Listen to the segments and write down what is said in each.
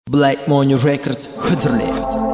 Black Money Records, Хадрлей.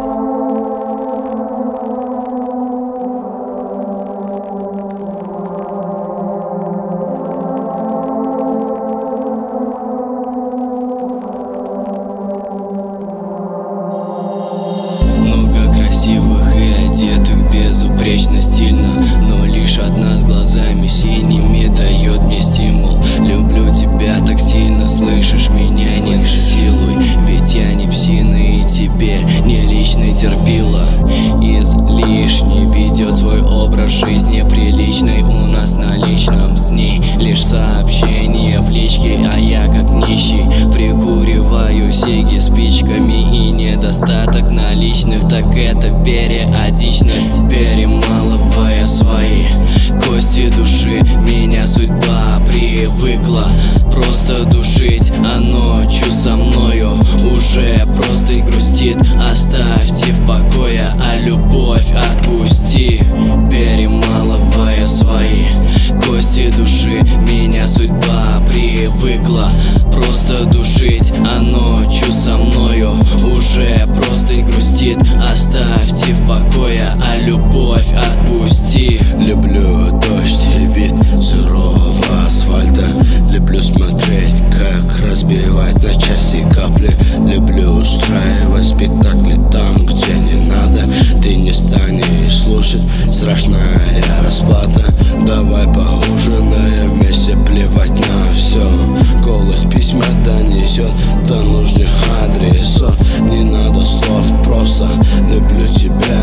Много красивых и одетых безупречно стильно, но лишь одна с глазами синими дает мне стимул. Люблю тебя так сильно, слышишь меня, не насилуй, ведь я не псина и тебе не личный терпила. Излишне ведет свой образ жизни приличный, у нас на личном с ней лишь сообщение в личке, а я как нищий прикуриваю сиги спичками, и недостаток наличных, так это периодичность, перемалывая свои кости души. Меня судьба привыкла просто душить, а ночью со мною уже просто грустит. Оставьте в покое, а любовь отпусти. Перемалывая свои кости души, меня судьба привыкла просто душить, а ночью со мною уже просто грустит. Оставьте в покое, а любовь отпусти. Люблю дождь и вид сырого асфальта. Люблю смотреть, как разбивать на части капли. Люблю устраивать спектакли там, где не надо. Ты не станешь слушать, страшная расплата. Давай поужинаем вместе, плевать на все. Голос письма донесет до нужных адресов. Не надо слов, просто люблю тебя.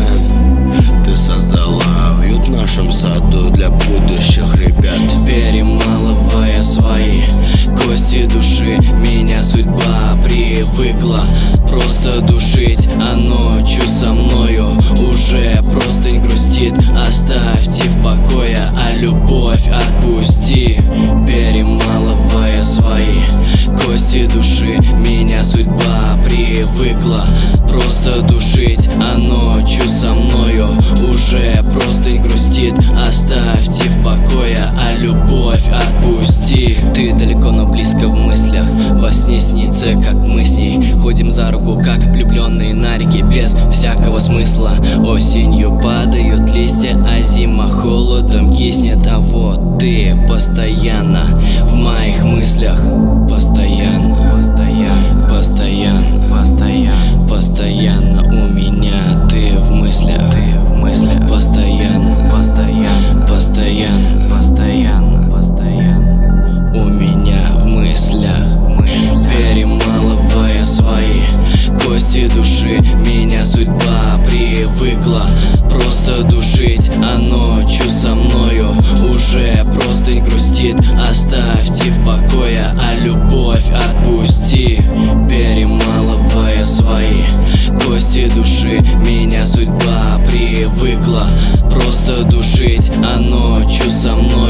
Ты создала уют в нашем саду для будущих ребят. Перемалывая свои кости души, меня судьба привыкла просто душить, а ночью со мною уже просто грустит. Оставьте в покое, а любовь отпусти. Перемалывая свои кости души, меня судьба привыкла просто душить, а ночью со мною уже просто грустит. Оставьте в покое, а любовь отпусти. Ты далеко, но близко в мыслях, во сне снится, как мы с ней ходим за руку, как влюбленные на реке, без всякого смысла. Осенью падают листья, а зима холодом киснет, а вот ты постоянно в моих мыслях. Постоянно, постоянно, постоянно, постоянно, постоянно у меня ты в мыслях, ты в мыслях. Постоянно, постоянно, постоянно, постоянно, постоянно у меня в мыслях. Перемалывая свои кости души, меня судьба привыкла просто душить, а ночью со мною уже просто грустит. Оставьте в покое, а любовь отпусти. Перемалывая свои кости души, меня судьба привыкла просто душить, а ночью со мной